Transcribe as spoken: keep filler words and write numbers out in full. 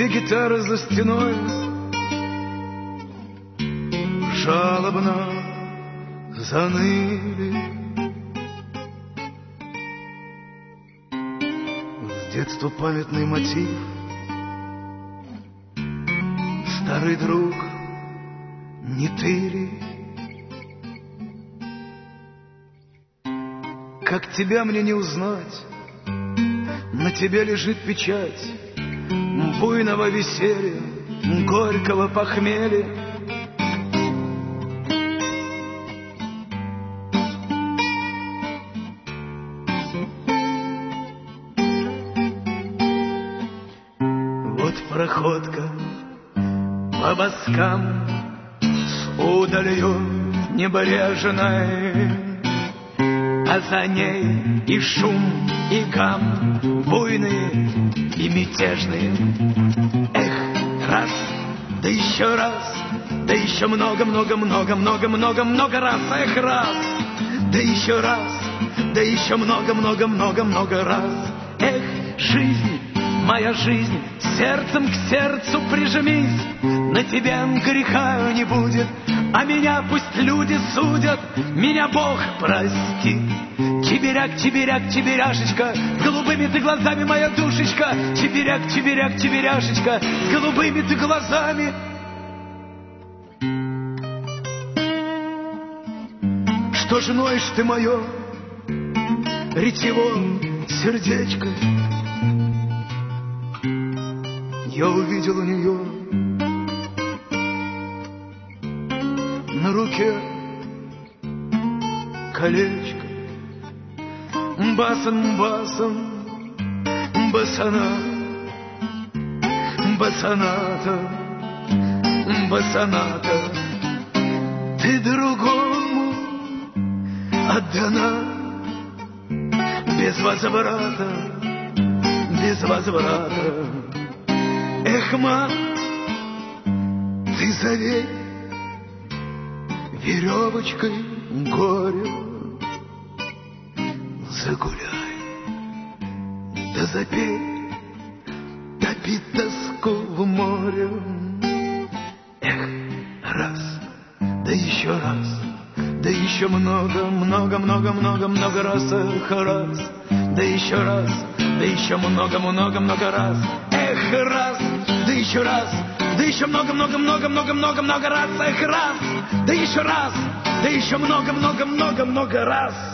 две гитары за стеной жалобно заныли. С детства памятный мотив. Старый друг, не ты ли? Как тебя мне не узнать? На тебе лежит печать буйного веселья, горького похмелья. Вот проходка по боскам с удалью небрежной, а за ней и шум, и гам, буйные и мятежные. Эх, раз, да еще раз, да еще много-много-много-много-много-много раз. Эх, раз, да еще раз, да еще много-много-много-много раз. Эх, жизнь, моя жизнь, сердцем к сердцу прижмись. На тебе греха не будет, а меня пусть люди судят. Меня Бог простит. Чебиряк, чебиряк, чебиряшечка, с голубыми ты глазами, моя душечка. Чебиряк, чебиряк, чебиряшечка, с голубыми ты глазами. Что ж ноешь ты, мое ретево сердечко? Я увидел у нее на руке колечко. Басом, басом, басана, басаната, басаната. Ты другому отдана без возврата, без возврата. Эх, ма, ты завей веревочкой горе. Загуляй, да запей, топи тоску в море. Эх, раз, да еще раз, да еще много, много, много, много, много раз. Эх, раз, да еще раз, да еще много, много, много раз. Эх, раз, да еще раз, да еще много, много, много, много, много, много раз. Эх, раз, да еще раз, да еще много, много, много, много раз.